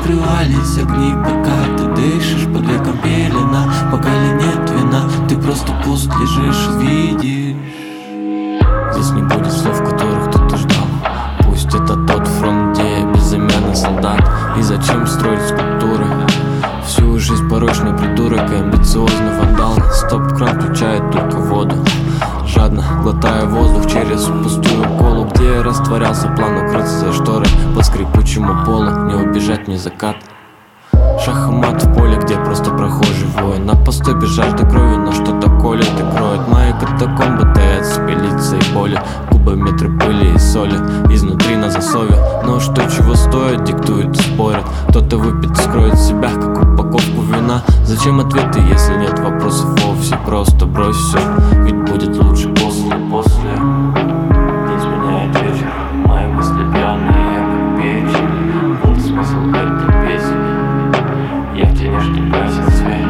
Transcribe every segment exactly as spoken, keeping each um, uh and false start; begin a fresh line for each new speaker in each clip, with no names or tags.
скрывались огни, пока ты дышишь под веком пелена. Пока ли нет вина, ты просто пуст лежишь, видишь.
Здесь не будет слов, которых кто-то ждал. Пусть это тот фронт, где я безымянный солдат. И зачем строить скульптуры? Всю жизнь порочный придурок и амбициозный вандал. Стоп-кран включает только воду, жадно глотая воздух через пустую колу, где я растворялся, план укрыться за шторы. По скрипучему полу не убежать мне закат. Шах и мат в поле, где просто прохожий воин. На постой без жажды крови, но что-то колет и кроет. Мои катакомбы таят спелицы и боли, кубы метры пыли и соли изнутри на засове. Но что чего стоит, диктует и спорят. Кто-то выпьет и скроет себя, как упаковку вина. Зачем ответы, если нет вопросов вовсе? Просто брось все, ведь будет лучше после, после.
Не изменяет вечер, мои мысли пьяные, я как печень. Вот смысл этой песни, я в тени, что гасит свет.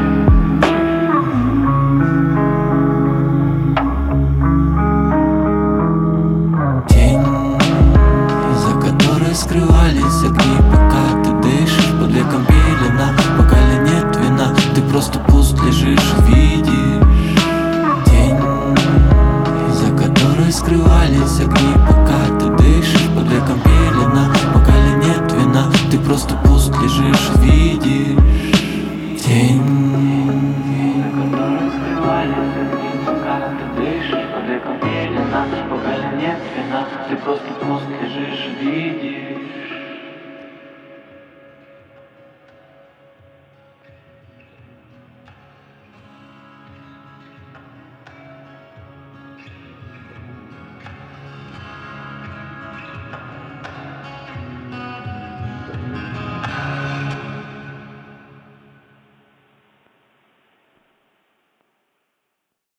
Тень, за которой скрывались огни, пока ты дышишь под веком пелена. Пока ли нет вина, ты просто пуст лежишь, видишь. Тень, за которой скрывались огни, пока ты дышишь под веком пелена. Пока ли нет вина, ты просто пуст лежишь, видишь. Тень,
За которой скрывались огни, пока ты дышишь под веком пелена. Пока ли нет вина, ты просто пуст лежишь, видишь.